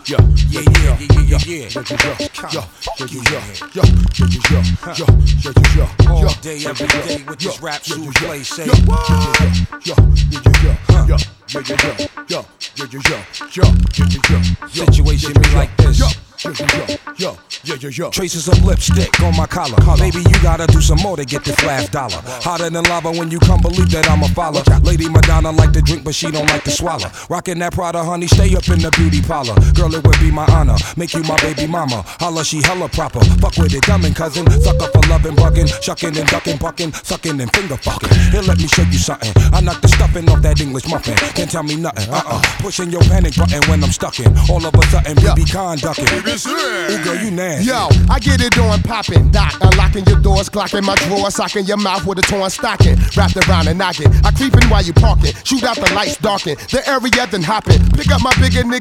yo, yeah, yeah, yeah, yeah, yeah, all day, every day with this rap souffle, say, situation be like this. Traces of lipstick on my collar. Baby, you gotta do some more to get this last dollar. Hotter than lava when you come, believe that I'm a follower. Lady Madonna like to drink, but she don't like to swallow. Rockin' that Prada, honey, stay up in the beauty parlor. Girl, it would be my honor, make you my baby mama. Holla, she hella proper. Fuck with it, dumb and cousin. Suck up for loving, bugging, shucking and ducking, bucking, sucking and finger fucking. Here, let me show you something. I knock the stuffing off that English muffin. Can't tell me nothing. Pushing your panic button when I'm stuck in. All of a sudden, BB conducting. Ooh, girl, you nasty. Yo, I get it on poppin', doc. Unlocking your doors, clocking my drawers, socking your mouth with a torn stocking. Wrapped around and knocking. I creepin' while you parking. Shoot out the lights, darken. The area then hoppin'. Pick up my bigger nigga